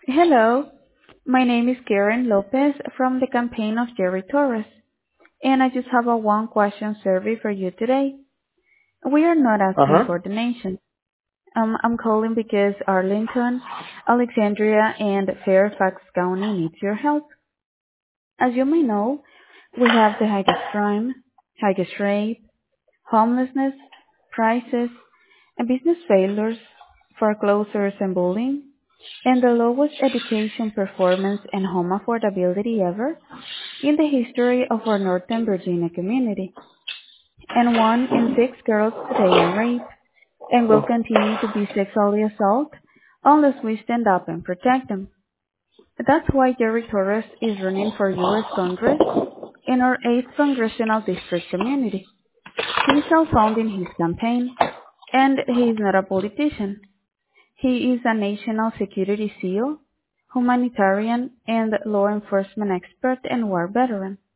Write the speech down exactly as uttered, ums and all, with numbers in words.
Hello, my name is Karen Lopez from the campaign of Jerry Torres, and I just have a one question survey for you today. We are not asking Uh-huh. for donations. Um, I'm calling because Arlington, Alexandria, and Fairfax County needs your help. As you may know, we have the highest crime, highest rate, homelessness, prices, and business failures, foreclosures and bullying, and the lowest education performance and home affordability ever in the history of our Northern Virginia community. And one in six girls today are raped and will continue to be sexually assaulted unless we stand up and protect them. That's why Jerry Torres is running for U S Congress in our eighth Congressional District community. He's self-funding his campaign, and he is not a politician. He is a national security SEAL, humanitarian, and law enforcement expert and war veteran.